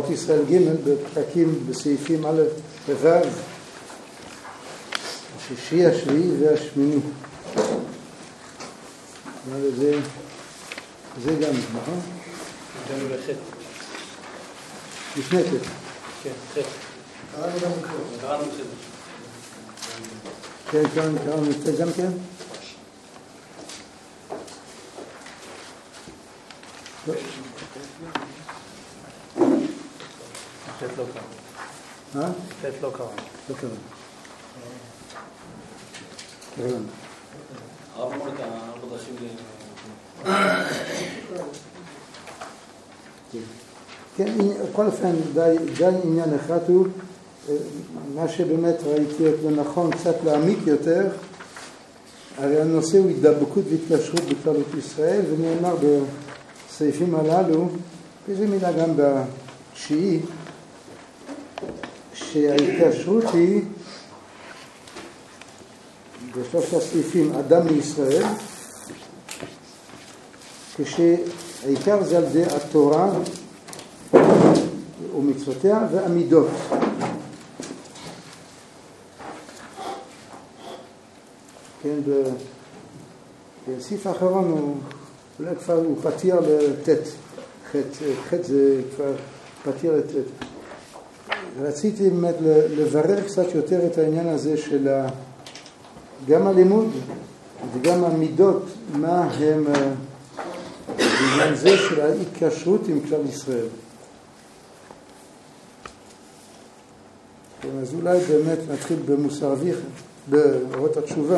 אורות ישראל ג' בפרקים בסעיפים א' וו', השישי, השביעי והשמיני. זה גם, נכון? הגענו לחטא. לפני חטא. כן, חטא. קראנו גם חטא. קראנו חטא. כן, קראנו חטא גם כן? חטא לא קרה. חטא לא קרה. לא קרה. הרב אמר את העבודשים כן, כל אופן, די עניין אחד הוא, מה שבאמת ראיתי לנכון קצת להעמיק יותר, הרי הנושא הוא התדבקות והתקשרות בכללות ישראל, ונאמר בסעיפים הללו, איזה מילה גם בתשיעי, שההתקשרות היא בשלושת הסעיפים אדם לישראל, כשהעיקר זה על ידי התורה ומצוותיה והמידות. כן, בסעיף האחרון הוא אולי כבר הוא פתיר לתת, חטא זה כבר פתיר לתת. רציתי באמת לברר קצת יותר את העניין הזה של גם הלימוד וגם המידות, מה הם בעניין זה של ההתקשרות עם כלל ישראל. אז אולי באמת נתחיל במוסר אביך, באורות התשובה.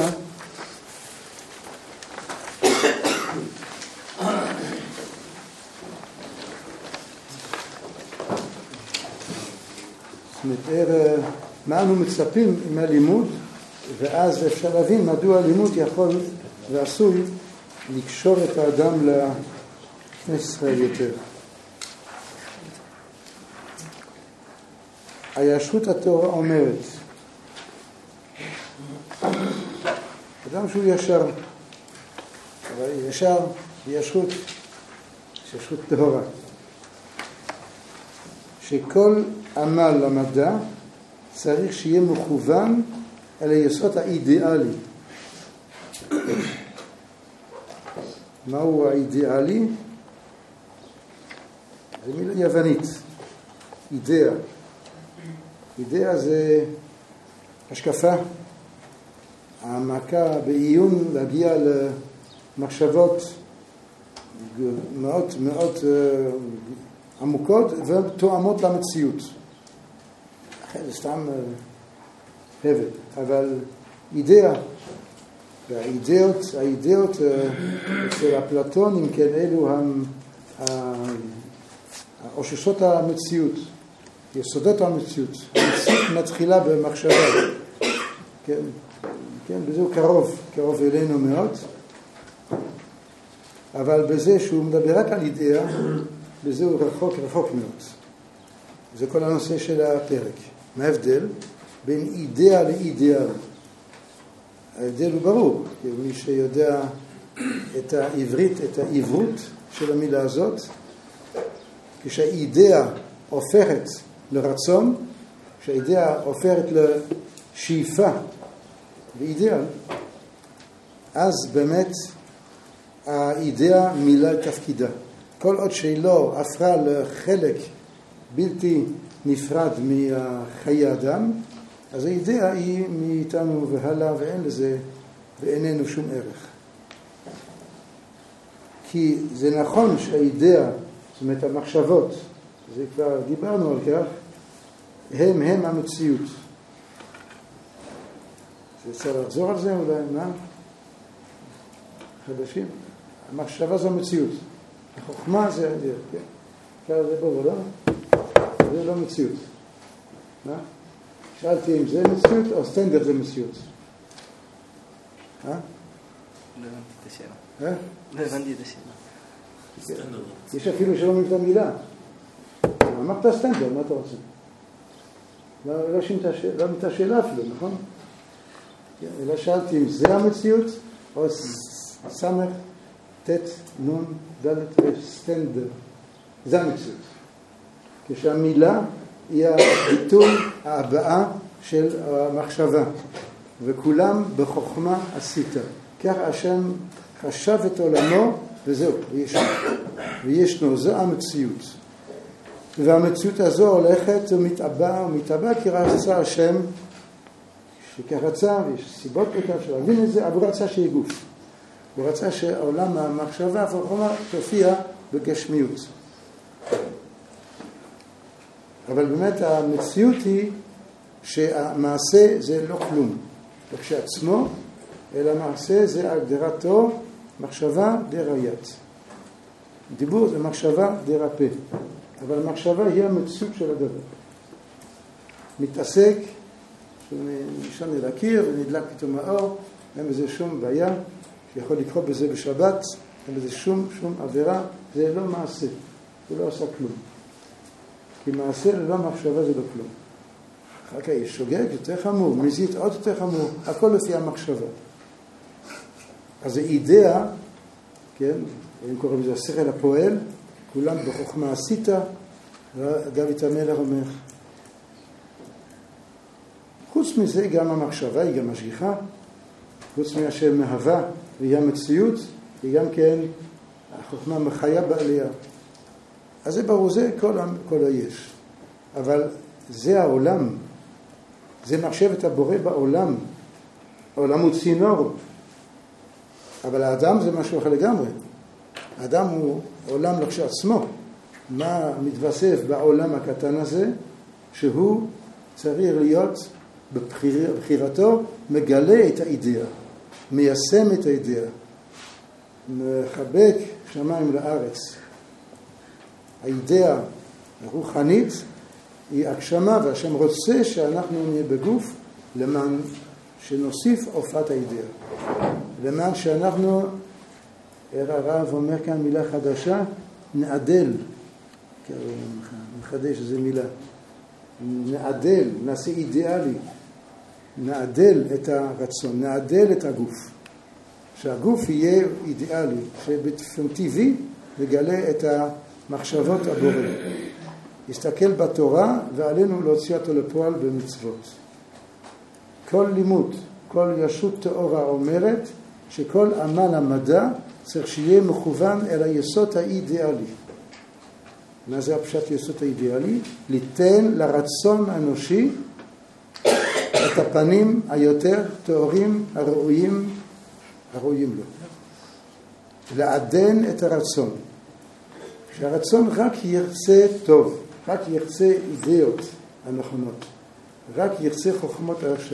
זאת אומרת, מה אנו מצפים מהלימוד, ואז אפשר להבין מדוע הלימוד יכול ועשוי לקשור את האדם לכנסת ישראל יותר. הישרות התורה אומרת, אדם שהוא ישר, אבל ישר בישרות, ישרות טהורה, שכל עמל למדע צריך שיהיה מכוון אל היסוד האידיאלי. מהו האידיאלי? זה מילה יוונית, אידאה. אידאה זה השקפה, העמקה בעיון, להגיע למחשבות מאוד מאוד עמוקות ותואמות למציאות. זה סתם הבד, אבל אידאה, והאידאות של אפלטונים, כן, אלו אוששות המציאות, יסודות המציאות. המציאות מתחילה במחשבה, כן, בזה הוא קרוב אלינו מאוד, אבל בזה שהוא מדבר רק על אידאה, בזה הוא רחוק מאוד. זה כל הנושא של הפרק. מה ההבדל בין אידאה לאידיאל? ההבדל הוא ברור, כי מי שיודע את העברית, את העברות של המילה הזאת, כשהאידאה הופכת לרצון, כשהאידאה הופכת לשאיפה ואידיאל, אז באמת האידאה מילא את תפקידה. כל עוד שהיא לא הפכה לחלק בלתי נפרד מחיי אדם, אז האידאה היא מאיתנו והלאה, ואין לזה ואיננו שום ערך. כי זה נכון שהאידאה, זאת אומרת המחשבות, זה כבר דיברנו על כך, הם המציאות. צריך לחזור על זה אולי, מה? חדשים? המחשבה זו מציאות. החוכמה זה האידאה, כן? כבר זה ברור, לא? זה לא מציאות. מה? שאלתי אם זה מציאות או סטנדרט זה מציאות. לא הבנתי את השאלה. לא הבנתי את השאלה. יש אפילו שלא מבין את המילה. אמרת סטנדרט, מה אתה רוצה? לא מבין את השאלה אפילו, נכון? אלא שאלתי אם זה המציאות או סמך, תת, נון, דלת וסטנדרט. זה המציאות. כשהמילה היא הביטוי ההבעה של המחשבה, וכולם בחוכמה עשית. כך השם חשב את עולמו וזהו, וישנו, זו המציאות. והמציאות הזו הולכת ומתאבא כי רצה השם, שכך רצה, ויש סיבות לכך שלהבין את זה, אבל הוא רצה שיהיה גוף. הוא רצה שעולם המחשבה והחוכמה תופיע בגשמיות. אבל באמת המציאות היא שהמעשה זה לא כלום כשעצמו, אלא מעשה זה הגדרתו מחשבה דרעיית. דיבור זה מחשבה דרפה, אבל המחשבה היא המציאות של הדבר. מתעסק, נשען אל הקיר ונדלק פתאום האור, אין בזה שום בעיה, שיכול לקרוא בזה בשבת, אין בזה שום עבירה, זה לא מעשה, זה לא עושה כלום. כי מעשה ללא מחשבה זה לא כלום. אחר כך יש שוגג יותר חמור, מזית עוד יותר חמור, הכל לפי המחשבה. אז זה אידאה, כן, אם קוראים לזה השכל הפועל, כולם בחוכמה עשית, דוד המלך אומר. חוץ מזה גם המחשבה היא גם משגיחה, חוץ מהשם מהווה והיא המציאות, היא גם כן החוכמה מחיה בעליה. אז זה ברור, זה כל היש. אבל זה העולם, זה מחשבת הבורא בעולם. העולם הוא צינור, אבל האדם זה משהו אחר לגמרי. האדם הוא עולם לכשעצמו. מה מתווסף בעולם הקטן הזה? שהוא צריך להיות בבחירתו מגלה את האידאה, מיישם את האידאה, מחבק שמיים לארץ. האידאה הרוחנית היא הגשמה, והשם רוצה שאנחנו נהיה בגוף למען שנוסיף הופעת האידאה. למען שאנחנו, הרב אומר כאן מילה חדשה, נעדל, מחדש איזה מילה, נעדל, נעשה אידיאלי, נעדל את הרצון, נעדל את הגוף. שהגוף יהיה אידיאלי, שבאופן טבעי נגלה את המחשבות הבורא. יסתכל בתורה ועלינו להוציא אותו לפועל במצוות. כל לימוד, כל ישות תאורה אומרת שכל עמל המדע צריך שיהיה מכוון אל היסוד האידיאלי. מה זה הפשט יסוד האידיאלי? ליתן לרצון האנושי את הפנים היותר תאורים הראויים לו. לעדן את הרצון. שהרצון רק ירצה טוב, רק ירצה אידאות הנכונות, רק ירצה חוכמות השם.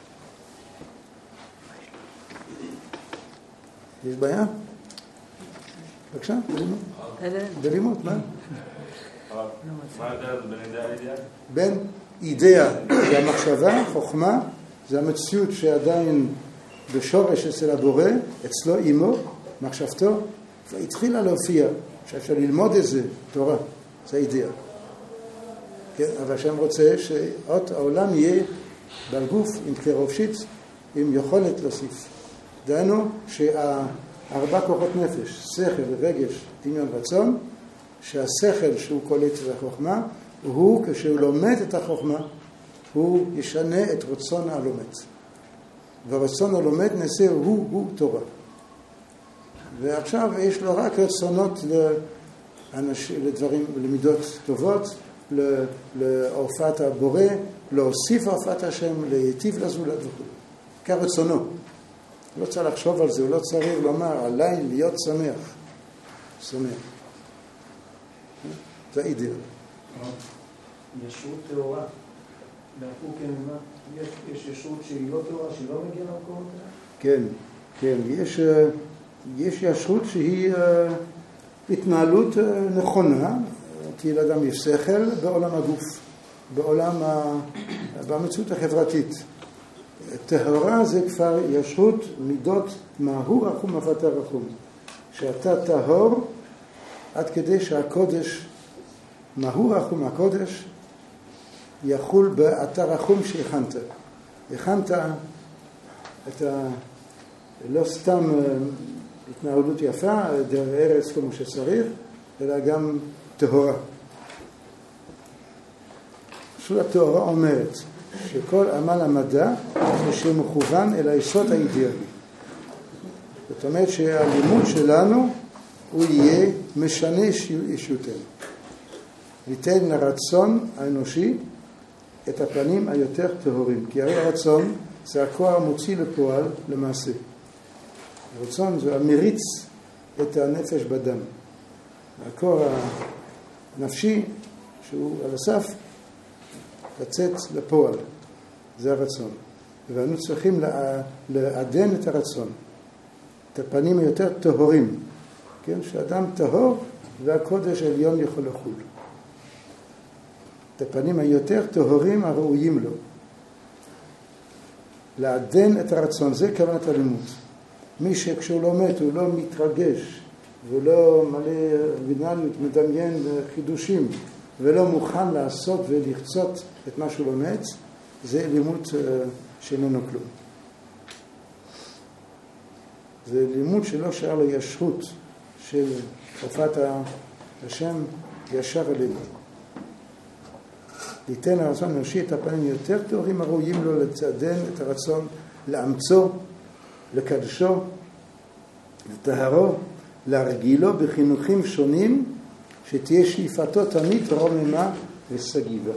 יש בעיה? בבקשה, בלימוד, מה? מה ההבדל בין אידאה לאידיאל? בין אידאה זה המחשבה, חוכמה, זה המציאות שעדיין בשורש אצל הבורא, אצלו אימו, מחשבתו, והתחילה להופיע, שאפשר ללמוד את זה, תורה, זה אידאה. כן, אבל השם רוצה שעוד העולם יהיה בגוף עם כרובשית, עם יכולת להוסיף. דהיינו שהארבע כוחות נפש, שכל, רגש, דמיון, רצון, שהשכל שהוא קולט את החוכמה, הוא כשהוא לומד את החוכמה, הוא ישנה את רצון הלומד. והרצון הלומד נעשה הוא תורה. ועכשיו יש לו רק רצונות לדברים, למידות טובות, להופעת הבורא, להוסיף הופעת השם, להיטיב לזולת וכו'. כרצונו. לא צריך לחשוב על זה, הוא לא צריך לומר עליי להיות שמח. שמח. זה אידאל. ישות תאורה. יש ישות שהיא לא תאורה, שהיא לא מגיעה למקומות האלה? כן. יש ישות שהיא התנהלות נכונה, כי לאדם יש שכל בעולם הגוף, במציאות החברתית. טהרה זה כבר ישות מידות מהו רחום אף אתה רחום. שאתה טהור עד כדי שהקודש, מהו רחום הקודש, יחול באתה רחום שהכנת. הכנת את לא סתם התנהלות יפה, דרך ארץ כמו שצריך, אלא גם טהורה. פשוט התורה אומרת שכל עמל המדע זה שמכוון אל היסוד האידיאלי. זאת אומרת שהלימוד שלנו הוא יהיה משנה אישיותנו. ייתן לרצון האנושי את הפנים היותר טהורים. כי הרי הרצון זה הכוח המוציא לפועל למעשה. הרצון זה המריץ את הנפש בדם. הכוח הנפשי שהוא על הסף לצאת לפועל. זה הרצון. ואנו צריכים לעדן את הרצון. את הפנים היותר טהורים. כן? שאדם טהור והקודש העליון יכול לחול. את הפנים היותר טהורים הראויים לו. לעדן את הרצון, זה כוונת הלימוד. מי שכשהוא לומד הוא לא מתרגש ולא מלא בינליות, מדמיין חידושים ולא מוכן לעשות ולחצות את מה שהוא לומד, זה לימוד שאיננו כלום. זה לימוד שלא שאר לו ישרות של הופעת השם ישר אלינו. ייתן לרצון האנושי את הפנים יותר טהורים הראויים לו לצעדן את הרצון לאמצו, לקדשו, לטהרו, להרגילו בחינוכים שונים שתהיה שאיפתו תמיד רוממה וסגיבה.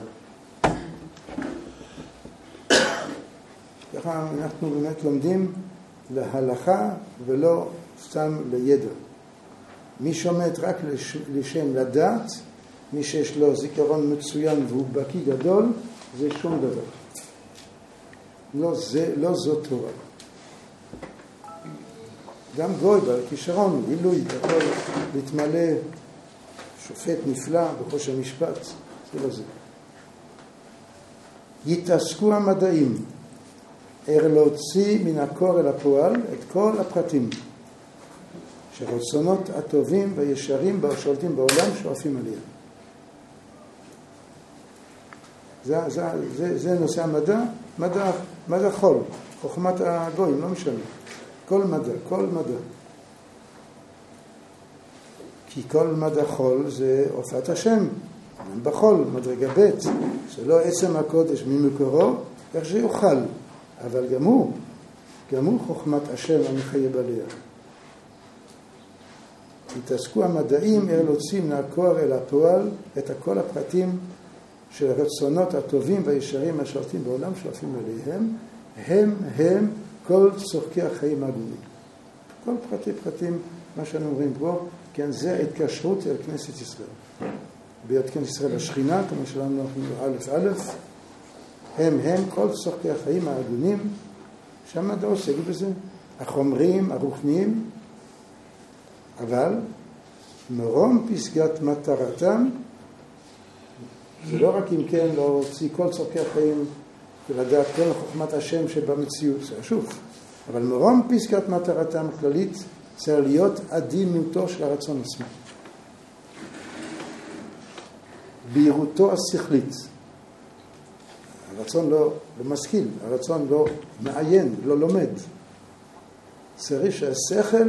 ככה אנחנו באמת לומדים להלכה ולא סתם לידע. מי שעומד רק לשם לדעת, מי שיש לו זיכרון מצוין והוא בקי גדול, זה שום דבר. לא זאת תורה. גם גוי בכישרון, גילוי, יכול להתמלא שופט נפלא בחוש המשפט, זה לא זה. יתעסקו המדעים, להוציא מן הקור אל הפועל את כל הפרטים, שרצונות הטובים והישרים והשולטים בעולם שואפים עליהם. זה נושא המדע, מדע חול, חוכמת הגויים, לא משנה. כל מדע. כי כל מדע חול זה הופעת השם, בחול, מדרגה ב', זה לא עצם הקודש ממקורו, איך שיוכל, אבל גם הוא חוכמת השם המחייב עליה. יתעסקו המדעים להוציא מן הכוח אל הפועל את כל הפרטים של הרצונות הטובים והישרים השולטים בעולם שואפים עליהם, הם כל צורכי החיים הגונים. כל פרטים, מה שאנו אומרים פה, כן, זה ההתקשרות אל כנסת ישראל. בית כנסת ישראל השכינה, כמו שלנו א', הם כל צורכי החיים הגונים, שהמדע עוסק בזה, החומריים, הרוחניים, אבל מרום פסגת מטרתם, זה לא רק אם כן להוציא כל צורכי החיים ולדעת כל חוכמת השם שבמציאות, זה שוב. אבל מרום פסגת מטרתם כללית צריך להיות עדינותו של הרצון עצמו. בהירותו השכלית. הרצון לא משכיל, הרצון לא מעיין, לא לומד. צריך שהשכל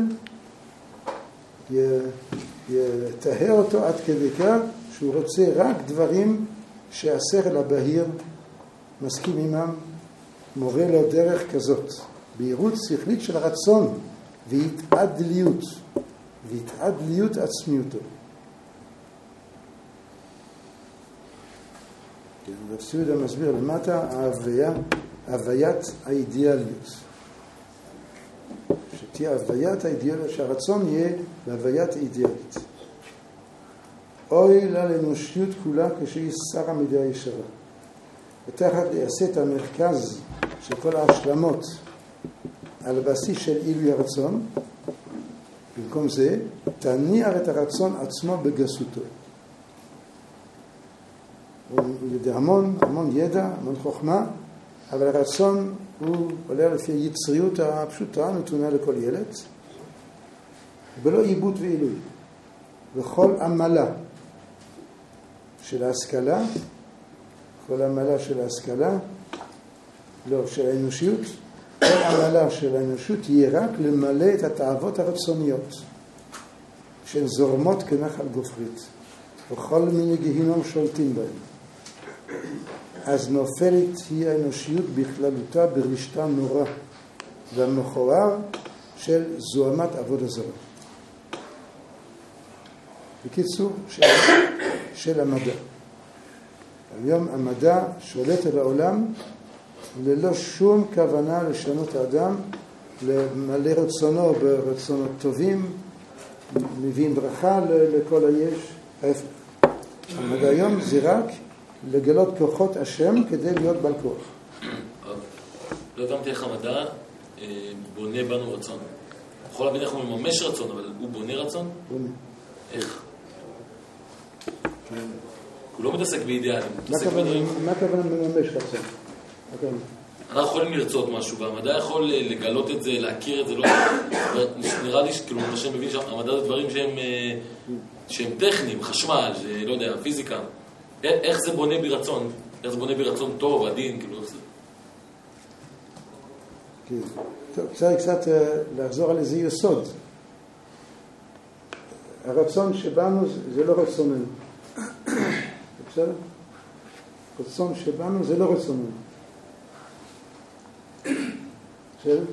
יתאר אותו עד כדי כך שהוא רוצה רק דברים שהשכל הבהיר מסכים עמם, מורה לו דרך כזאת. בהירות שכלית של הרצון והתעדליות עצמיותו. רב ציודה מסביר למטה הוויית האידיאליות. שתהיה הוויית האידיאליות, שהרצון יהיה בהוויית האידיאלית. אוי לה לאנושיות כולה כשהיא שרה מדי הישרה. ותחת יעשה את המרכז של כל ההשלמות על הבסיס של עילוי הרצון, במקום זה תניע את הרצון עצמו בגסותו. הוא יודע המון ידע, המון חוכמה, אבל הרצון הוא עולה לפי היצריות הפשוטה, נתונה לכל ילד, בלא עיבוד ועילוי. וכל עמלה של ההשכלה, לא, של האנושיות, כל עמלה של האנושות תהיה רק למלא את התאוות הרצוניות, שהן זורמות כנחל גופרית, וכל מיני גיהינום שולטים בהם. אז נופלת היא האנושיות בכללותה ברשתה נורא והמכוער של זוהמת עבודה זרה. בקיצור, של המדע. היום המדע שולט על העולם ללא שום כוונה לשנות האדם, למלא רצונו ברצונות טובים, מבין ברכה לכל היש, ההפך. המדע היום זה רק לגלות כוחות השם כדי להיות בעל כוח. לא הבנתי איך המדע בונה בנו רצון. יכול להבין איך הוא מממש רצון, אבל הוא בונה רצון? בונה. איך? הוא לא מתעסק באידיאלים. מה הכוונה מממש רצון? אנחנו יכולים לרצות משהו, והמדע יכול לגלות את זה, להכיר את זה, לא... נראה לי שכאילו מה שאני מבין שהמדע זה דברים שהם טכניים, חשמל, לא יודע, פיזיקה. איך זה בונה בי רצון? איך זה בונה בי רצון טוב, עדין, כאילו איך זה? טוב, צריך קצת לחזור על איזה יסוד. הרצון שבנו זה לא רצוננו. בסדר? רצון שבנו זה לא רצוננו. בסדר?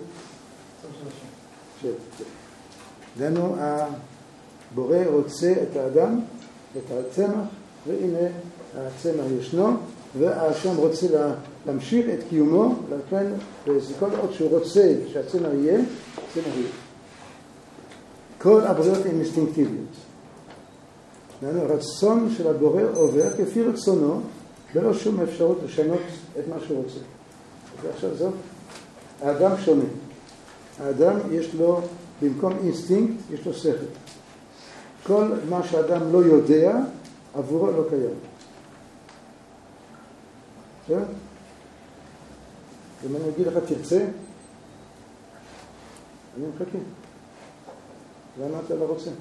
לנו הבורא רוצה את האדם, את הצמח, והנה הצמח ישנו, והשם רוצה להמשיך את קיומו, לכן כל עוד שהוא רוצה שהצמח יהיה, הצמח יהיה. כל הבריאות הן אינסטינקטיביות. הרצון של הבורא עובר כפי רצונו, ולא שום אפשרות לשנות את מה שהוא רוצה. ועכשיו זאת, האדם שונה. האדם יש לו, במקום אינסטינקט, יש לו שכל. כל מה שאדם לא יודע, עבורו לא קיים. בסדר? אם אני אגיד לך תרצה, אני מחכה. למה אתה לא רוצה?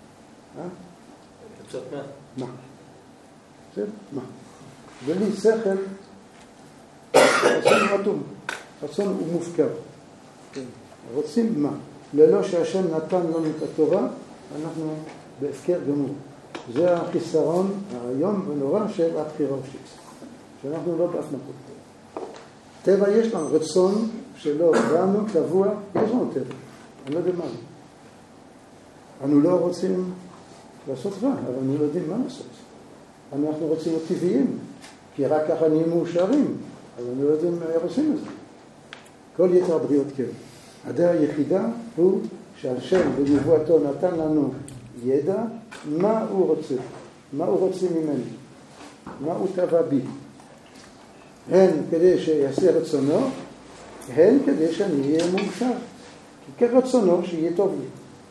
קצת מה? מה? בסדר? מה? בלי שכל, רצון רתום. רצון הוא מופקר. רוצים מה? ללא שהשם נתן לנו את התורה, אנחנו בהפקר גמור. זה החיסרון היום ונורא של הבחירה החופשית. שאנחנו לא באף מקום. טבע יש לנו רצון שלא בנו קבוע, יש לנו טבע. אני לא יודע מה. אנחנו לא רוצים לעשות רע, אבל אנחנו לא יודעים מה לעשות. אנחנו רוצים להיות טבעיים, כי רק ככה נהיה מאושרים, אבל אנחנו לא יודעים מה עושים את זה. כל יתר הבריאות כן. הדרך היחידה הוא שהשם בנבואתו נתן לנו ידע מה הוא רוצה, מה הוא רוצה ממני, מה הוא טבע בי. הן כדי שיעשה רצונו, הן כדי שאני אהיה מאושר. כי כרצונו שיהיה טוב לי.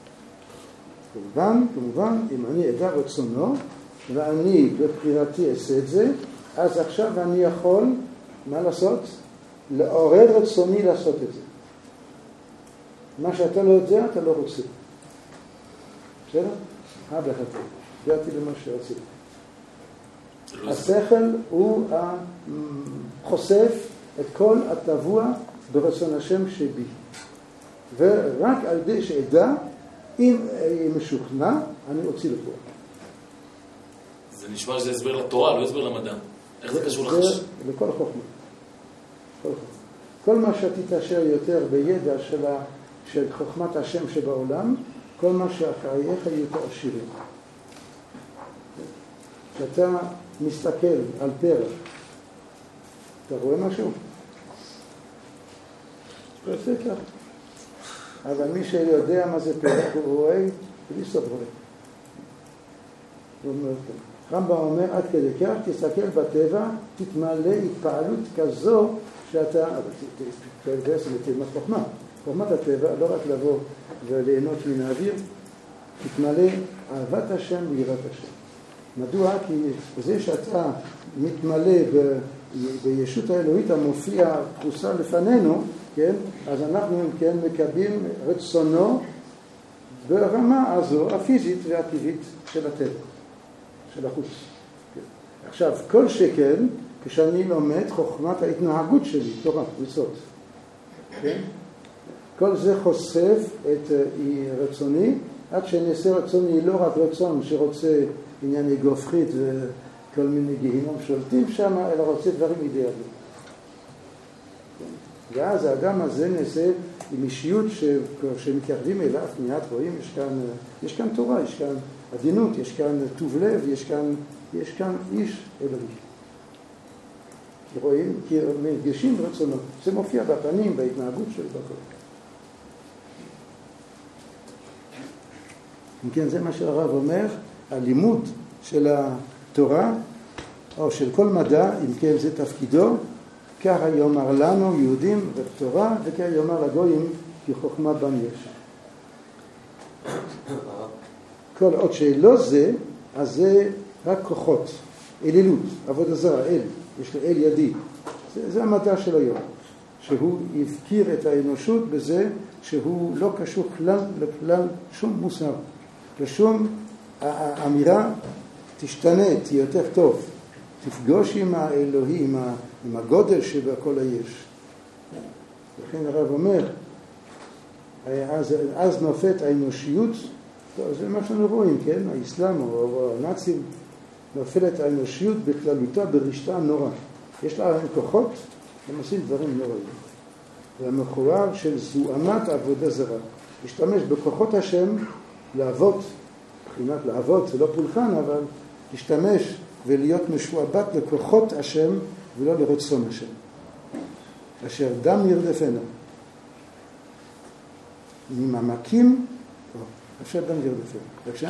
כמובן, אם אני אדע רצונו, ואני בבחירתי אעשה את זה, אז עכשיו אני יכול, מה לעשות? לעורר רצוני לעשות את זה. מה שאתה לא יודע, אתה לא רוצה. בסדר? בהחלט. הגעתי למה שרציתי. השכל הוא חושף את כל הטבוע ברצון השם שבי. ורק על ידי שאדע, אם משוכנע, אני אוציא לפועל. זה נשמע שזה הסבר לתורה, לא הסבר למדע. איך זה קשור לחש? לכל החוכמה. כל מה שתתעשר יותר בידע של חוכמת השם שבעולם, כל מה שחייך יהיו יותר עשירים. כשאתה מסתכל על פרח, אתה רואה משהו? זה כך. אבל מי שיודע מה זה פרח, הוא רואה, בלי סוף רואה. רמב"ם אומר, עד כדי כך, תסתכל בטבע, תתמלא התפעלות כזו, שאתה, תלמד חוכמה. חוכמת הטבע, לא רק לבוא וליהנות מן האוויר, תתמלא אהבת השם ויראת השם. מדוע? כי זה שאתה מתמלא בישות האלוהית המופיע פרוסה לפנינו, כן? אז אנחנו כן מקבלים רצונו ברמה הזו הפיזית והטבעית של הטבע, של החוץ. כן. עכשיו, כל שכן, כשאני לומד חוכמת ההתנהגות שלי, תורה, מצוות, כן? כל זה חושף את רצוני, עד שנעשה רצוני לא רק רצון שרוצה עניין אגו הפחית כל מיני גיהינום שולטים שם, אלא רוצה דברים אידיאליים. ואז האדם הזה נעשה עם אישיות שמתקרבים אליו, מיד רואים, יש כאן תורה, יש כאן עדינות, יש כאן טוב לב, יש כאן איש אלוהי. רואים, כי מרגישים רצונות. זה מופיע בפנים, בהתנהגות של בכל. אם כן, זה מה שהרב אומר, הלימוד של התורה, או של כל מדע, אם כן זה תפקידו, ככה יאמר לנו יהודים בתורה, וככה יאמר לגויים כי חוכמה בם יש. כל עוד שלא זה, אז זה רק כוחות, אלילות, עבודה זרה, אל, יש לו אל ידי. זה המדע של היום, שהוא יזכיר את האנושות בזה שהוא לא קשור לכלל שום מוסר, לשום האמירה תשתנה, תהיה יותר טוב, תפגוש עם האלוהי, עם הגודל שבכל היש. לכן הרב אומר, אז נופת האנושיות, זה מה שאנחנו רואים, כן? האסלאם או הנאצים, נופלת האנושיות בכללותה ברשתה נורא. יש לה כוחות, הם עושים דברים נוראים. והמחורר של זוהמת עבודה זרה. להשתמש בכוחות השם לעבוד, מבחינת לעבוד, זה לא פולחן, אבל להשתמש ולהיות משועבד לכוחות השם ולא לרצון השם. אשר דם ירדפנה. ממעמקים, אשר דם ירדפנה. בבקשה?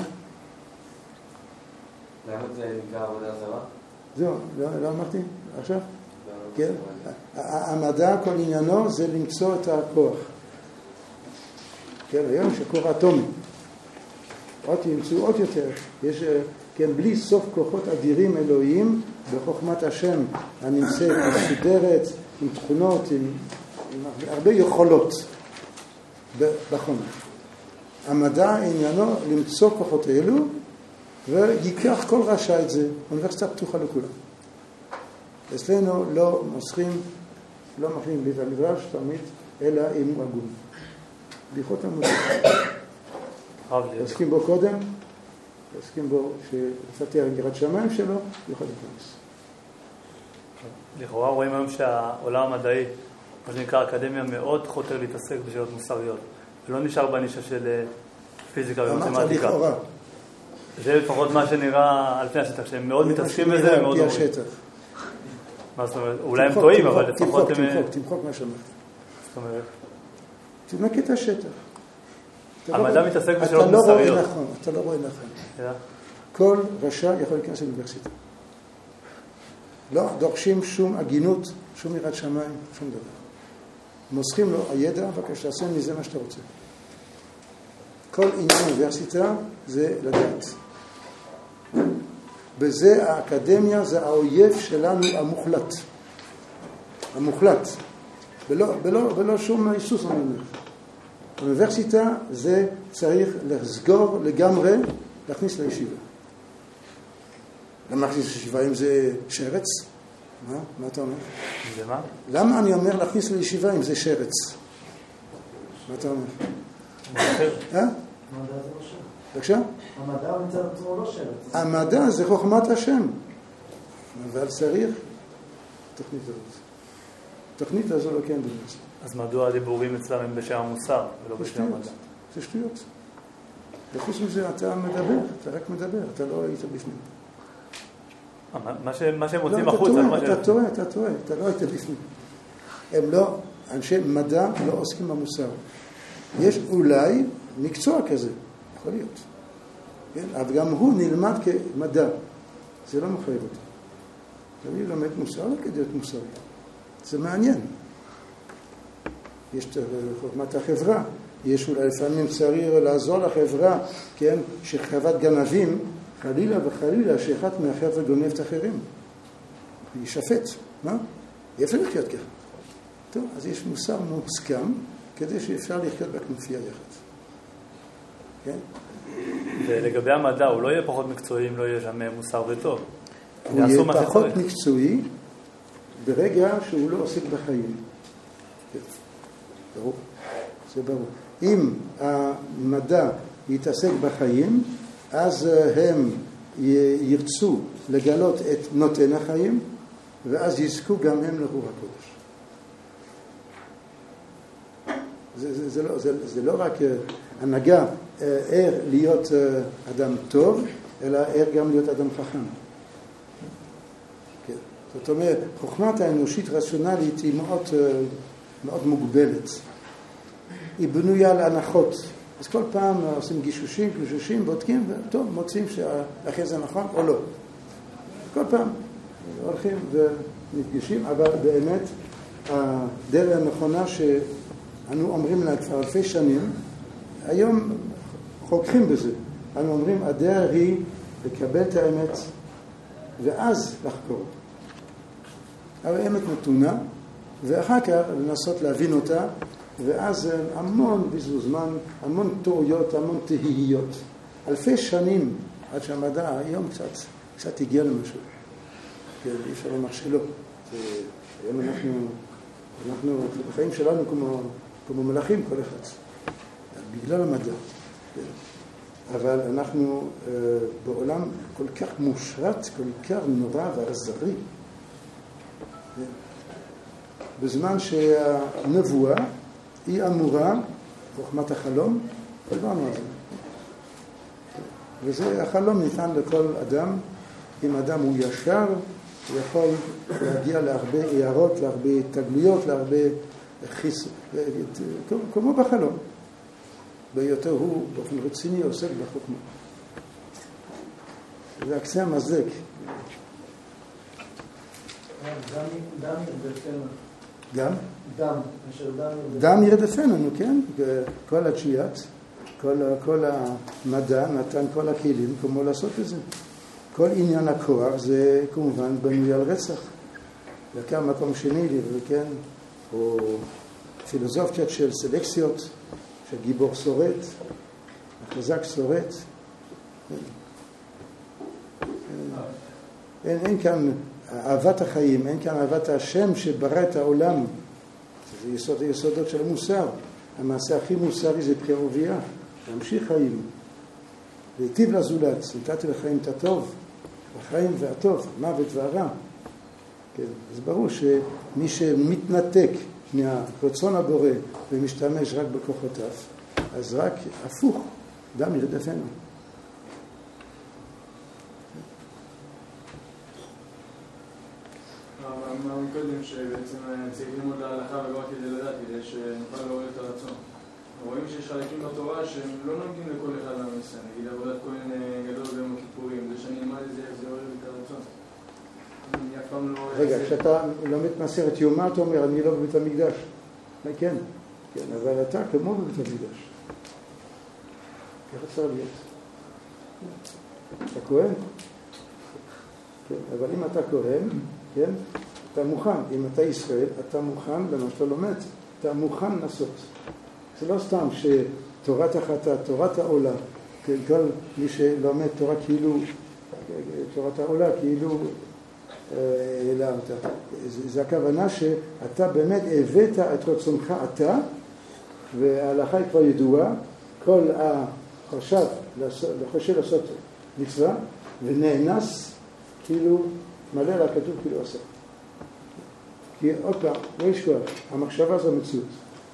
למה זה נקרא עבודה זרה? זהו, לא אמרתי? עכשיו? כן? המדע, כל עניינו זה למצוא את הכוח. כן, היום שכוח אטומי. עוד ימצאו עוד יותר. יש, כן, בלי סוף כוחות אדירים אלוהיים בחוכמת השם הנמצאת מסודרת, עם תכונות, עם הרבה יכולות בחומר. המדע עניינו למצוא כוחות אלו ויקח כל רשע את זה. אוניברסיטה פתוחה לכולם. אצלנו לא מכנים בית המדרש תמיד, אלא אם הוא הגון. בדיחות המודע. עוסקים בו קודם, עוסקים בו שיפתח יראת שמיים שלו, יכול להיכנס. לכאורה רואים היום שהעולם המדעי, מה שנקרא אקדמיה, מאוד חותר להתעסק בשאלות מוסריות. ולא נשאר בנישה של פיזיקה ומתמטיקה. אמרת לכאורה. זה לפחות מה שנראה על פני השטח, שהם מאוד מתעסקים בזה ומאוד אומרים. מה זאת אומרת? אולי הם טועים, אבל לפחות הם... תמחוק מה שאומרת. זאת אומרת? תמחק את השטח. המדע מתעסק בשאלות מוסריות. אתה לא רואה נכון. כל רשע יכול להיכנס לאוניברסיטה. לא דורשים שום הגינות, שום יראת שמיים, שום דבר. מוסכים לו הידע, בבקשה, עשה מזה מה שאתה רוצה. כל עניין האוניברסיטה זה לדעת. בזה האקדמיה זה האויב שלנו המוחלט. המוחלט. בלא שום היסוס אני אומר. האוניברסיטה זה צריך לסגור לגמרי, להכניס לישיבה. למה להכניס לישיבה אם זה שרץ? מה אתה אומר? זה מה? למה אני אומר להכניס לישיבה אם זה שרץ? מה אתה אומר? אחר. המדע זה לא שרץ. בבקשה? המדע מצד עצמו לא שרץ. המדע זה חוכמת השם. אבל צריך תוכנית הזאת. תוכנית הזו לא כן בנצח. אז מדוע הדיבורים אצלם הם בשם המוסר ולא בשם המדע? זה שטויות. וחוץ מזה אתה מדבר, אתה רק מדבר, אתה לא היית בפנים. מה שהם מוצאים החוצה. אתה טועה, אתה לא היית בפנים. הם לא, אנשי מדע לא עוסקים במוסר. יש אולי מקצוע כזה, יכול להיות. כן? אבל גם הוא נלמד כמדע. זה לא מחייב אותו. אני לומד מוסר, לא כדי להיות מוסרי. זה מעניין. יש חוכמת החברה. יש אולי לפעמים צריך לעזור לחברה, כן? שחוות גנבים, חלילה וחלילה, שאחד מהחבר'ה גונב את האחרים. ישפט. מה? יפה לחיות ככה. טוב, אז יש מוסר מוסכם, כדי שאפשר לחיות בכנופיה יחד. כן? ולגבי המדע, הוא לא יהיה פחות מקצועי אם לא יהיה שם מוסר וטוב. הוא יהיה פחות מקצועי ברגע שהוא לא עוסק בחיים. ברור. זה ברור. אם המדע יתעסק בחיים, אז הם ירצו לגלות את נותן החיים, ואז יזכו גם הם לרוח הקודש. זה לא רק הנהגה ער להיות אדם טוב, אלא ער גם להיות אדם חכם. כן. זאת אומרת, חוכמת האנושית רציונלית היא מאוד מוגבלת. היא בנויה על הנחות. אז כל פעם עושים גישושים, בודקים, וטוב, מוצאים שאחרי זה נכון או לא. כל פעם הולכים ונפגשים, אבל באמת הדרך הנכונה שאנו אומרים לה כבר אלפי שנים, היום חוקרים בזה. אנו אומרים, הדרך היא לקבל את האמת ואז לחקור. אבל האמת נתונה, ואחר כך לנסות להבין אותה, ואז המון בזבוז זמן, המון טעויות, המון תהיות. אלפי שנים עד שהמדע היום קצת הגיע למשהו. אי אפשר לומר שלא. היום אנחנו בחיים שלנו כמו מלאכים כל אחד. בגלל המדע. אבל אנחנו בעולם כל כך מושרת, כל כך נורא ואכזרי. בזמן שהנבואה היא אמורה, חוכמת החלום, דיברנו על זה. וזה החלום ניתן לכל אדם. אם אדם הוא ישר, הוא יכול להגיע להרבה הערות, להרבה תגליות, להרבה כמו בחלום. בהיותו הוא באופן רציני עוסק בחוכמה. זה הקצה המזלג. גם? דם ירדפנו, כן? כל התשיעית, כל המדע נתן כל הכלים כמו לעשות את זה. כל עניין הכוח זה כמובן בנוי על רצח. וכאן מקום שני, וכן, או פילוסופיות של סלקציות, שגיבור שורד, החזק שורד. אין כאן אהבת החיים, אין כאן אהבת השם שברא את העולם. זה יסודות של המוסר. המעשה הכי מוסרי זה בחירה וביאה, להמשיך חיים. להיטיב לזולת, נתתי לחיים את הטוב, החיים והטוב, מוות והרע. כן, אז ברור שמי שמתנתק מהרצון הבורא ומשתמש רק בכוחותיו, אז רק הפוך, דם ירדפנו. אמרנו קודם שבעצם צריך ללמוד להלכה ולא רק כדי לדעת, כדי שנוכל לעורר את הרצון. רואים שיש חלקים בתורה שהם לא נוגעים לכל אחד מהמסע, נגיד עבודת כהן גדול ביום הכיפורים, זה שאני אלמד את זה, איך זה עורר את הרצון. אני אף פעם לא... רגע, כשאתה לא מתמסר את יומה, אתה אומר, אני לא בבית המקדש. כן, אבל אתה כמו בבית המקדש. ככה צריך להיות. אתה כהן? כן, אבל אם אתה כהן, כן, אתה מוכן. אם אתה ישראל, אתה מוכן למה שאתה לומד. אתה מוכן לעשות. זה לא סתם שתורת החטא, תורת העולה, כן, כל מי שלומד תורה כאילו, תורת העולה כאילו העלמת. זה הכוונה שאתה באמת הבאת את רצונך אתה, וההלכה היא כבר ידועה, כל החושב לעשות מצווה, ונאנס כאילו מלא על הכתוב כאילו עשה. כי עוד פעם, לא ישכוח, המחשבה זו מציאות.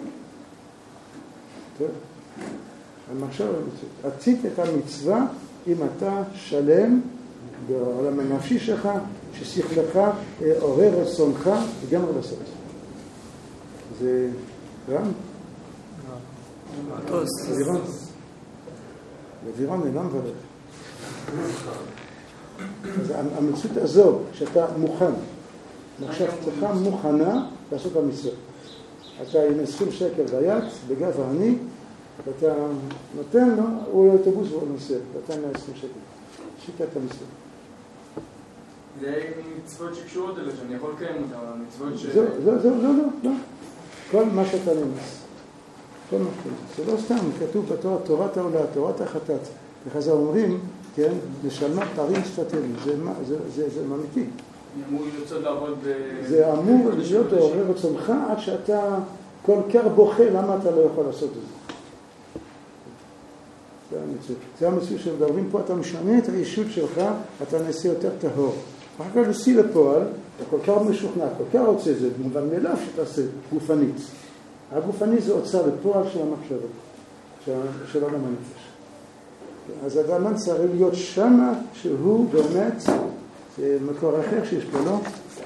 המחשבה זו מציאות. עשית את המצווה אם אתה שלם בעולם הנפשי שלך, ששכלך עורר רצונך וגם לעשות. זה רם? לבירון אינם מברך. אז המציאות הזו שאתה מוכן, מחשבתך מוכנה לעשות המצווה. אתה עם 20 שקל ביד, בגב העני, ואתה נותן לו, הוא לאוטובוס והוא נוסע, ואתה עם 20 שקל. שיקה את המצווה. זה מצוות שקשורות אלה, שאני יכול לקיים אותם, המצוות ש... לא. כל מה שאתה נמס. כל מה שאתה. זה לא סתם, כתוב בתורה, תורת העולה, תורת החטאת. וחז"ל אומרים, כן, לשלמת פערים שפתנו. זה אמיתי. אמור לרצות לעבוד זה אמור להיות עורר רצונך עד שאתה כל כך בוכה למה אתה לא יכול לעשות את זה. זה המציאות שמדברים פה, אתה משנה את הישות שלך, אתה נעשה יותר טהור. אחר כך להוציא לפועל, אתה כל כך משוכנע, כל כך רוצה, זה מובן מאליו שתעשה גופנית. הגופנית זה הוצאה לפועל של המחשבות, של עולם הנפש. אז האדם צריך להיות שמה שהוא באמת, זה מקור אחר שיש פה, לא?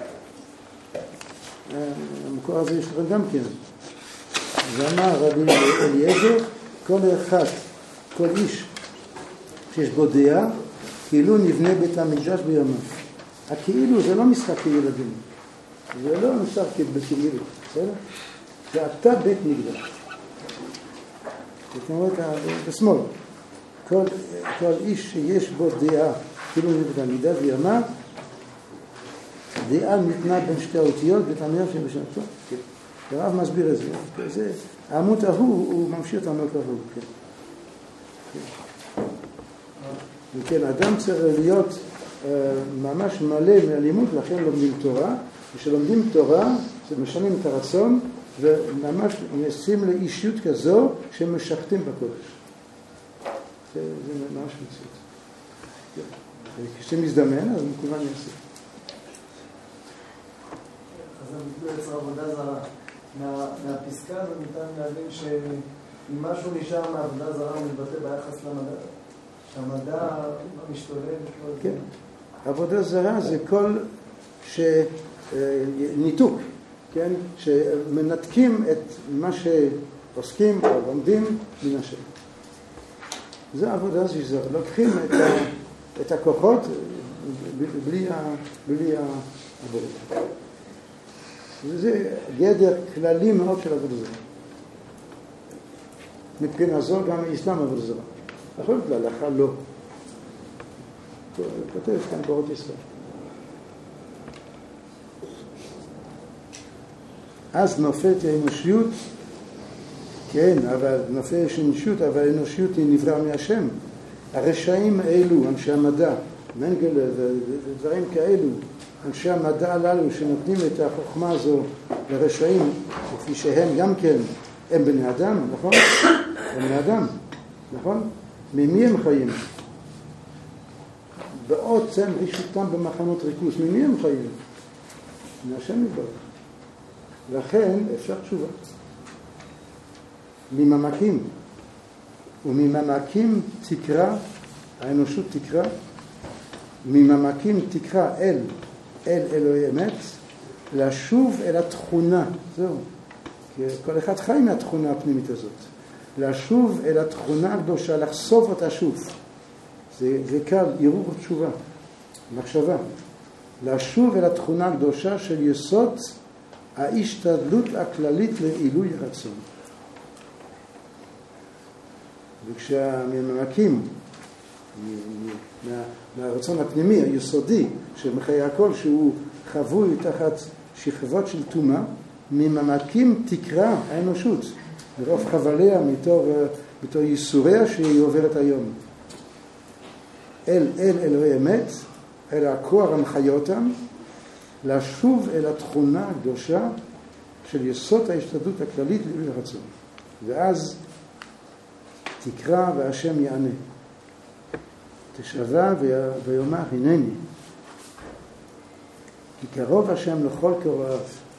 המקור הזה יש לכם גם כן. ואמר רבי אליעזר, כל אחד, כל איש שיש בו דעה, כאילו נבנה בית המקדש בימיו. הכאילו זה לא משחק כילדים, זה לא משחק בכאילו, בסדר? זה אתה בית מקדש. זאת אומרת, בשמאל, כל איש שיש בו דעה, כאילו נבנה בית המקדש בימיו, דעה ניתנה בין שתי האותיות, בית המקדש שבשנתו. הרב מסביר את זה. העמוד ההוא, הוא ממשיך את העמוד ההוא. וכן, אדם צריך להיות ממש מלא מהלימוד, לכן לומדים תורה. כשלומדים תורה, זה משנים את הרצון, וממש נשים לאישיות כזו שמשחטים בקודש. זה ממש מציאות. כשזה מזדמן, אז מכוון יעשה. אז הביטוי יצר עבודה זרה. מהפסקה הזאת ניתן להבין שאם משהו נשאר מהעבודה זרה הוא מתבטא ביחס למדע. שהמדע משתולל. כן. עבודה זרה זה כל ניתוק, כן? שמנתקים את מה שעוסקים או לומדים מן השם. זה עבודה זרה. לוקחים את הכוחות בלי העבודה. וזה גדר כללי מאוד של עבודה זרה. מבחינה זו גם האסלאם עבודה זרה. יכול להיות להלכה לא. כותב כאן באורות ישראל. אז נופלת האנושיות, כן, אבל נופלת האנושיות, אבל האנושיות היא נבראה מהשם. הרשעים האלו, אנשי המדע, מנגלה ודברים כאלו, אנשי המדע הללו שנותנים את החוכמה הזו לרשעים, כפי שהם גם כן, הם בני אדם, נכון? הם בני אדם, נכון? ממי הם חיים? בעוצם רישותם במחנות ריכוז. ממי הם חיים? מהשם יתברך. לכן אפשר תשובה. ממעמקים. וממעמקים תקרא, האנושות תקרא, ממעמקים תקרא אל אלוהי אמת, לשוב אל התכונה. זהו. כי כל אחד חי מהתכונה הפנימית הזאת. לשוב אל התכונה הקדושה, לחשוף אותה שוב. זה קל, ערעור תשובה, מחשבה. לשוב אל התכונה הקדושה של יסוד ההשתדלות הכללית לעילוי הרצון. וכשהממעקים מהרצון הפנימי, היסודי, שמחיה הכל שהוא חבוי תחת שכבות של תומה, ממעמקים תקרא האנושות, ברוב חבליה, בתור ייסוריה שהיא עוברת היום. אל אלוהי אמת, אל הכוח המחיה אותם, לשוב אל התכונה הקדושה של יסוד ההשתדלות הכללית לעילוי הרצון. ואז תקרא והשם יענה. תשבע ויאמר הנני. כי קרוב השם לכל קוראיו.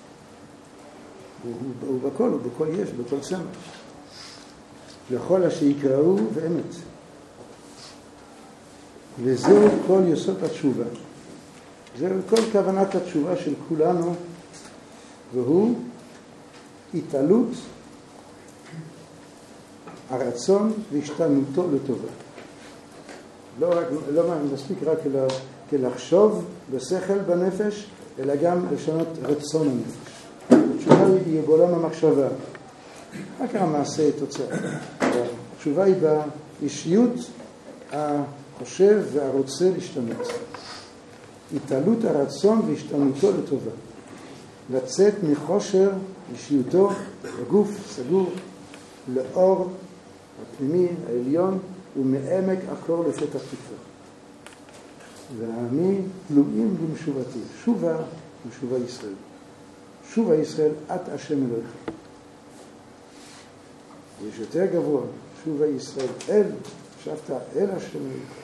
הוא בכל יש, בכל צמח. לכל אשר יקראו ואמת. וזהו כל יסוד התשובה. זהו כל כוונת התשובה של כולנו, והוא התעלות הרצון והשתנותו לטובה. לא מספיק רק כלחשוב בשכל בנפש, אלא גם לשנות רצון הנפש. התשובה היא בעולם המחשבה, רק המעשה תוצאה. התשובה היא באישיות החושב והרוצה להשתנות. התעלות הרצון והשתנותו לטובה. לצאת מחושר אישיותו בגוף סגור לאור הפנימי העליון ומעמק הקור לפתח תקווה. ועמי תלויים במשובתי. שובה משובה ישראל. שובה ישראל את השם אלוהיך. יש יותר גבוה. שובה ישראל אל חשבת אל השם.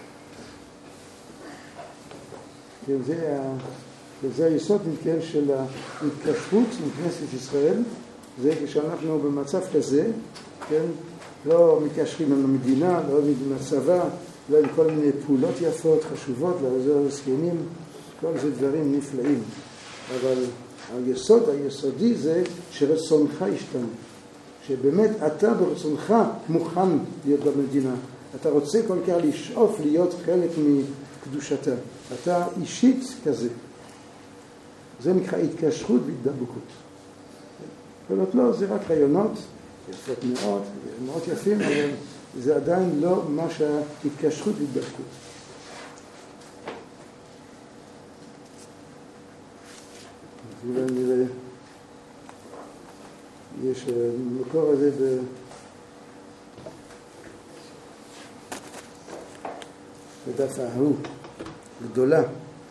כן, זה היסוד, כן, של ההתקשרות עם כנסת ישראל. זה כשאנחנו במצב כזה, כן, לא מתקשרים עם המדינה, לא עם הצבא, לא עם כל מיני פעולות יפות, חשובות, לעזור לזקנים, כל זה דברים נפלאים. אבל היסוד היסודי זה שרצונך ישתנה. שבאמת אתה ברצונך מוכן להיות במדינה. אתה רוצה כל כך לשאוף להיות חלק מקדושתה. אתה אישית כזה. זה נקרא התקשרות והתדבקות. לא, זה רק רעיונות, יפות מאוד, מאוד יפים, אבל זה עדיין לא מה שההתקשרות והתדבקות. אולי נראה, יש מקור הזה בדף ההוא, גדולה.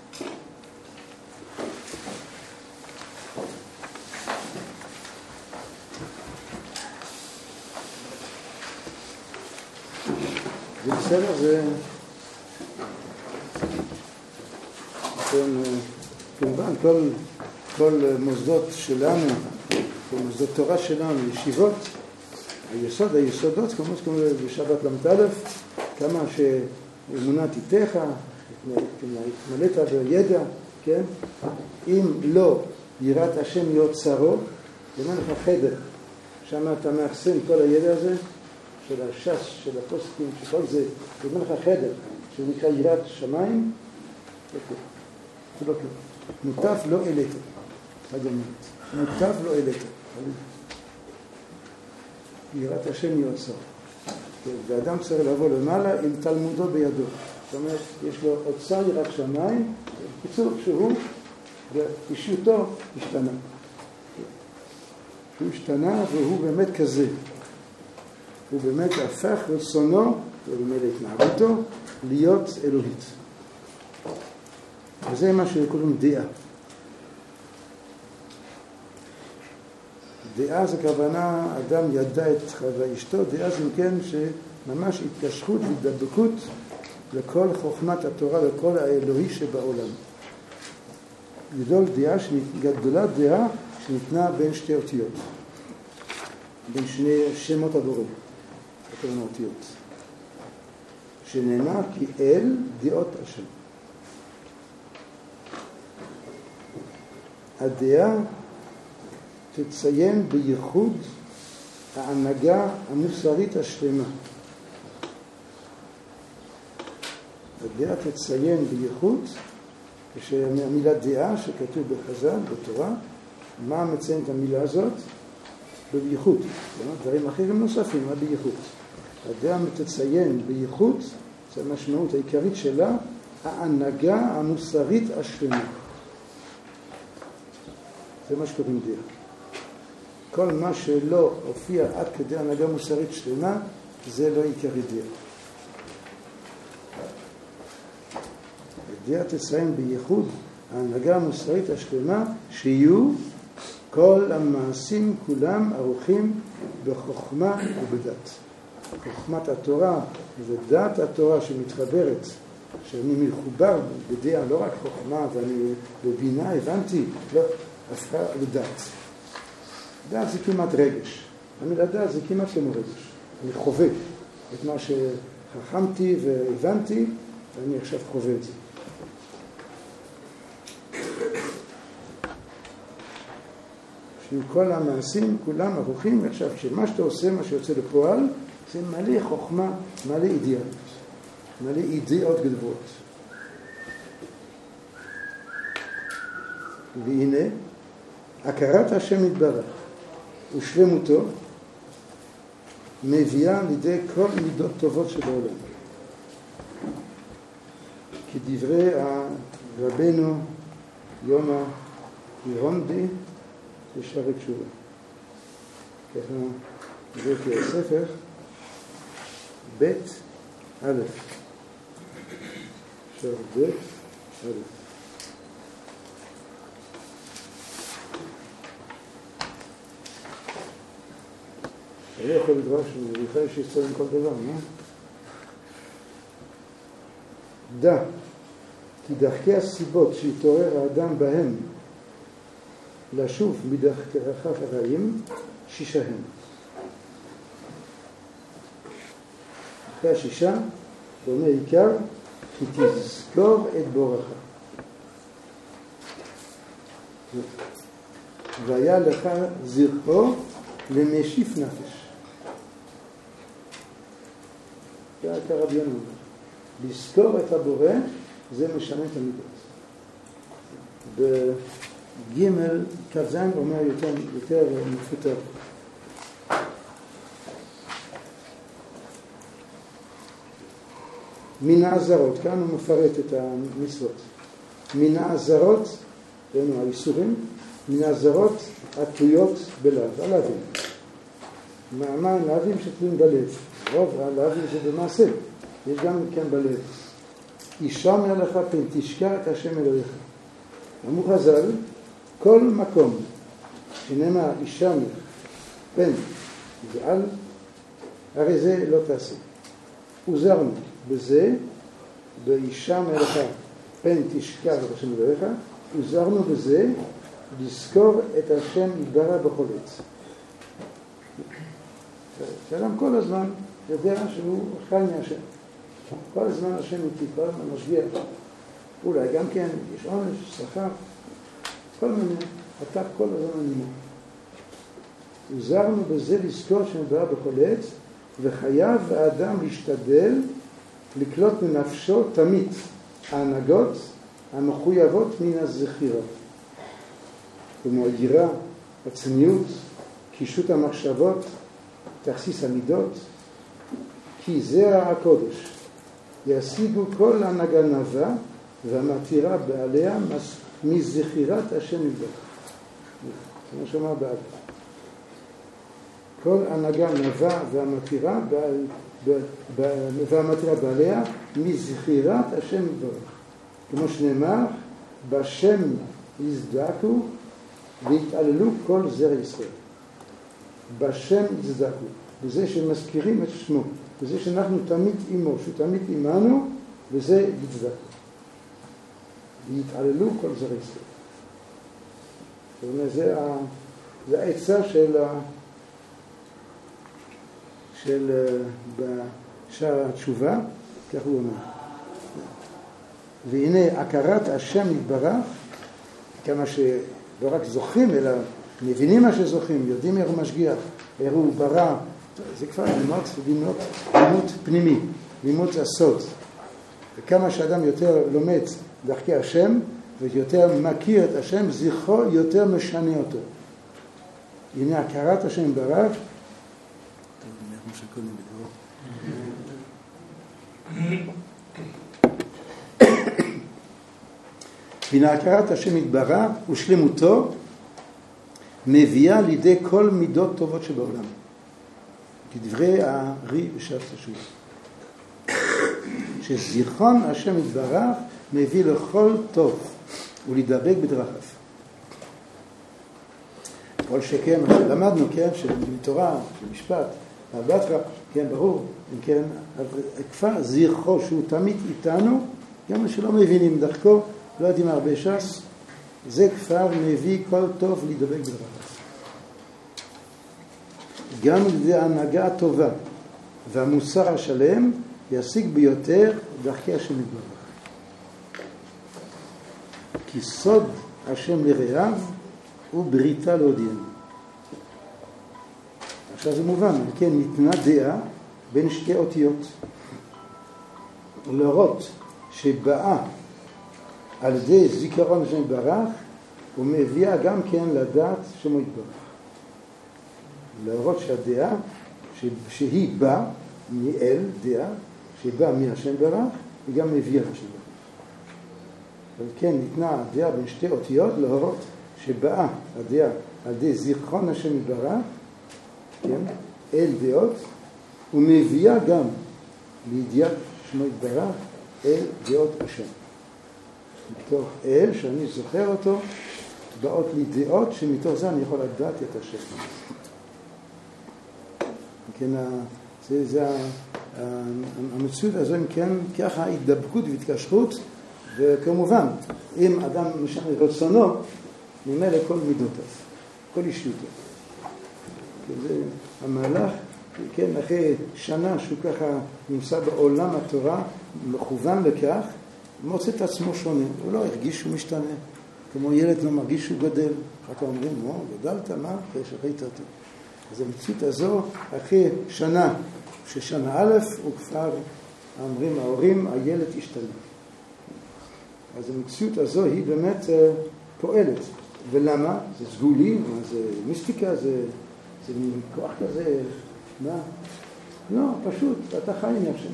זה בסדר, זה כמובן כל מוסדות שלנו, כל מוסדות תורה שלנו, ישיבות, היסודות, כמו בשבת למד, כמה שאמונה תיתך, התמלאת בידע, כן? אם לא יראת השם להיות צרו, יאמר לך חדר, שם אתה מאחסן כל הידע הזה, של הש"ס, של הפוסקים, שכל זה, יאמר לך חדר, שנקרא יראת שמיים, לא כלום. מוטף לא אלת. מוטף לא אלת. יראת השם יוצר. ואדם צריך לבוא למעלה עם תלמודו בידו. זאת אומרת, יש לו אוצר יראת שמיים, קיצור שהוא, ואישיותו השתנה. הוא השתנה והוא באמת כזה. הוא באמת הפך רצונו, ובאמת התנהגותו, להיות אלוהית. וזה מה שקוראים דעה. דעה זה כוונה, אדם ידע את חווה אשתו, דעה זה כן שממש התקשרות והתדבקות לכל חוכמת התורה, לכל האלוהי שבעולם. גדולה דעה שניתנה בין שתי אותיות, בין שני שמות הבורא, הכוונה אותיות, שנאמר כי אל דעות השם. הדעה תציין בייחוד ההנהגה המוסרית השלמה. הדעה תציין בייחוד, כשהמילה דעה שכתוב בחז"ל, בתורה, מה מציין את המילה הזאת? בייחוד. דברים אחרים נוספים, מה בייחוד? הדעה תציין בייחוד, זו המשמעות העיקרית שלה, ההנהגה המוסרית השלמה. זה מה שקוראים דעה. כל מה שלא הופיע עד כדי הנהגה מוסרית שלמה, זה לא עיקרי דעה. הדעה תציין בייחוד ההנהגה המוסרית השלמה, שיהיו כל המעשים כולם ערוכים בחוכמה ובדת. חוכמת התורה ודעת התורה שמתחברת, שאני מחובר בדעה, לא רק חוכמה ואני בבינה, הבנתי, לא, הפכה לדעת. דעת זה כמעט רגש. המילה דעת זה כמעט כמו רגש. אני חווה את מה שחכמתי והבנתי, ואני עכשיו חווה את זה. שיהיו כל המעשים, כולם ערוכים, עכשיו כשמה שאתה עושה, מה שיוצא לפועל, זה מלא חוכמה, מלא אידיאליות, מלא אידיאות גדולות. והנה, הכרת השם יתברך ושלמותו מביאה לידי כל מידות טובות שבעולם. כדברי רבנו יומא ירונדי בשערי תשובה. ככה הבאתי הספר בית א', שער ב' א'. אני יכול לדבר שאני יכול שיצא עם כל דבר, לא? דע כי דרכי הסיבות שהתעורר האדם בהם לשוב מדרכיו הרעים 6 הם. אחרי 6 דומה עיקר כי תזכור את בורך. והיה לך זכרו למשיף נפש. זה עיקר רבי יונה. לזכור את הבורא זה משנה את המידות. בג' כ"ז אומר יותר מפותח. מן העזרות, כאן הוא מפרט את המצוות. מן העזרות, ראינו האיסורים, מן העזרות התלויות בלב, הלבים. מה הלבים שתלויים בלב? רוב הלבים זה במעשה, יש גם כן בלב. ישמר לך פן תשכח את השם אלוהיך. אמרו חז"ל, כל מקום שנאמר ישמר פן ועל, הרי זה לא תעשה. עוזרנו בזה, בישמר לך פן תשכח את השם אלוהיך, עוזרנו בזה לזכור את השם יתברך בכל עת. שאדם כל הזמן יודע שהוא חי מהשם. כל הזמן השם איתי, כל הזמן משגיח. אולי גם כן יש עונש, שכר, כל מיני, אתה כל הזמן נימוק. עוזרנו בזה לזכור שם יתברך בכל עת, וחייב האדם להשתדל לקלוט מנפשו תמיד ההנהגות המחויבות מן הזכירה. כמו היראה, הצניעות, קישוט המחשבות, תכסיס המידות, כי זה הקודש. ישיגו כל הנהגה נאווה והמתירה בעליה מזכירת השם יתברך. כמו שאמר בעל. כל הנהגה נאווה והמתירה בעליה מזכירת השם יתברך. כמו שנאמר, בשם יזדעקו והתעללו כל זרע ישראל. בשם יזדעקו, בזה שמזכירים את שמו, בזה שאנחנו תמיד עמו, שהוא תמיד עמנו, וזה יצדקו. והתעללו כל זרע ישראל. זאת אומרת, זה העצה בשער התשובה, כך הוא אומר. והנה הכרת השם יתברך, כמה שלא רק זוכים, אלא מבינים מה שזוכים, יודעים איך הוא משגיח, איך הוא ברא, זה כבר לימוד פנימי, לימוד הסוד. וכמה שאדם יותר לומד דרכי השם, ויותר מכיר את השם, זכרו יותר משנה אותו. הנה הכרת השם יתברך, טוב, אנחנו שקולים בדברו. והנה הכרת השם יתברך ושלמותו מביאה לידי כל מידות טובות שבעולם. כדברי הארי בשעת התשובה. שזיכרון השם יתברך מביא לכל טוב ולהידבק בדרכיו. כל שכן, מה שלמדנו, כן, שבתורה, במשפט, בהבטחה, כן, ברור, כן, כבר זיכרו שהוא תמיד איתנו, גם שלא מבינים דרכו, לא יודעים הרבה ש"ס, זה כבר מביא כל טוב להידבק בדרכיו. גם לידי ההנהגה הטובה והמוסר השלם ישיג ביותר דרכי השם יתברך. כי סוד השם לרעיו הוא בריתה להודיענו. עכשיו זה מובן, כן, ניתנה דעה בין שתי אותיות. להראות שבאה על ידי זיכרון השם יתברך, הוא מביאה גם כן לדעת שמו יתברך. להראות שהדעה שהיא באה מאל, דעה שבאה מהשם יתברך, היא גם מביאה לשם יתברך. אבל כן, ניתנה דעה בין שתי אותיות, להראות שבאה הדעה על ידי זיכרון השם יתברך, כן, אל דעות, ומביאה גם לידיעת שמו יתברך אל דעות השם. מתוך אל שאני זוכר אותו, באות לי דעות שמתוך זה אני יכול לדעת את השם. כן, זה המציאות הזו, אם כן, ככה התדבקות והתקשרות, וכמובן, אם אדם משנה רצונו, ממילא כל מידותיו, כל אישיותו. זה המהלך, כן, אחרי שנה שהוא ככה נמצא בעולם התורה, מכוון לכך, מוצא את עצמו שונה. הוא לא הרגיש שהוא משתנה, כמו ילד לא מרגיש שהוא גדל. אחר כך אומרים, גדלת, מה? ראית אותו. אז המציאות הזו, אחרי שנה, ששנה א', הוא כבר, אומרים ההורים, הילד השתנה. אז המציאות הזו היא באמת פועלת. ולמה? זה סגולי, זה מיסטיקה, זה כוח כזה, מה? לא, פשוט, אתה חי עם השם.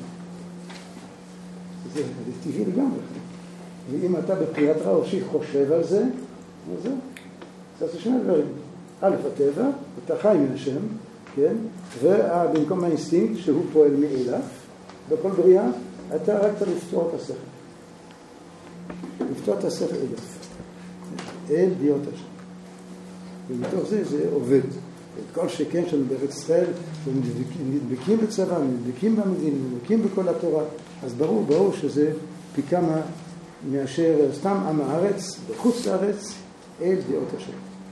זה טבעי לגמרי. ואם אתה בבחירת ראשי חושב על זה, אז זהו. זה שני דברים. א', הטבע, אתה חי עם השם, כן? ובמקום האינסטינקט שהוא פועל מאליו, בכל בריאה, אתה רק צריך לפתור את השכל. לפתור את השכל אל דיעות השם. ומתוך זה זה עובד. כל שכן של בארץ ישראל, נדבקים בצבא, נדבקים במדינה, נדבקים בכל התורה, אז ברור שזה פי כמה מאשר סתם עם הארץ, בחוץ לארץ, אל דיעות השם.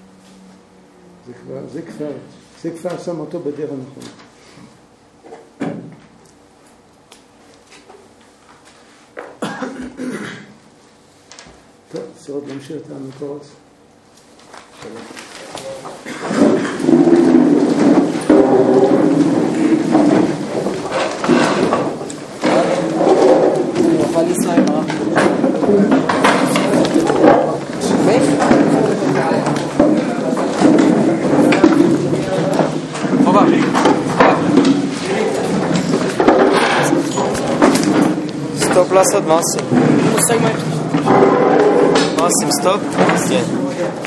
זה כבר שם אותו בדרך הנכונה. טוב, צריך להמשיך את המקורות. שלום. אבל ישראל מה? סטופ לעשות, מה עושים? מה עושים, סטופ? כן.